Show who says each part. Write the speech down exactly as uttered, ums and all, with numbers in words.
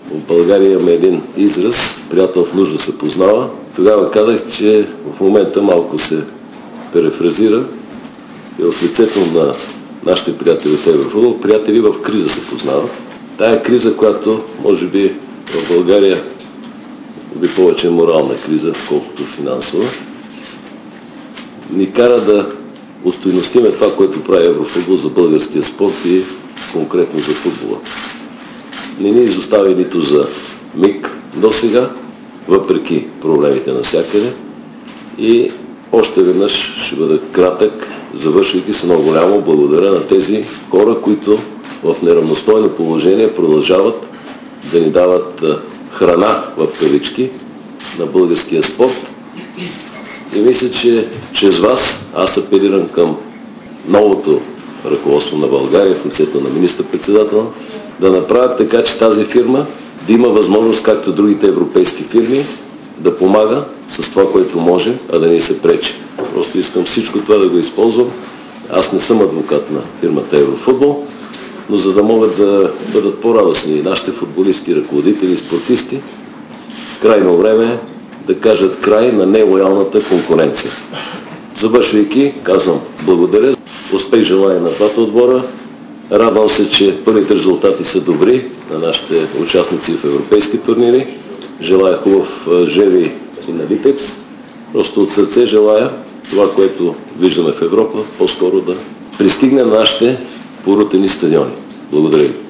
Speaker 1: В България имаме един израз, приятел в нужда се познава. Тогава казах, че в момента малко се перефразира и в лицето на нашите приятели от Еврофутбол, приятели в криза се познават. Тая криза, която може би в България би повече морална криза, колкото финансова, ни кара да устойностиме това, което прави Еврофутбол за българския спорт и конкретно за футбола. Не ни изоставя нито за миг до сега, въпреки проблемите навсякъде. И още веднъж ще бъда кратък, завършвайки с много голямо благодаря на тези хора, които в неравностойно положение продължават да ни дават храна в кавички на българския спорт. И мисля, че чрез вас аз апелирам към новото ръководство на България в лицето на министър-председател да направят така, че тази фирма да има възможност, както другите европейски фирми, да помага с това, което може, а да ни се пречи. Просто искам всичко това да го използвам. Аз не съм адвокат на фирмата Еврофутбол, но за да могат да бъдат по-радостни и нашите футболисти, ръководители и спортисти, крайно време е да кажат край на нелоялната конкуренция. Завършвайки, казвам благодаря, успех желая на двата отбора. Радвам се, че първите резултати са добри на нашите участници в европейски турнири. Желая хубав жеви и на Литекс. Просто от сърце желая това, което виждаме в Европа, по-скоро да пристигне на нашите порутени стадиони. Благодаря ви.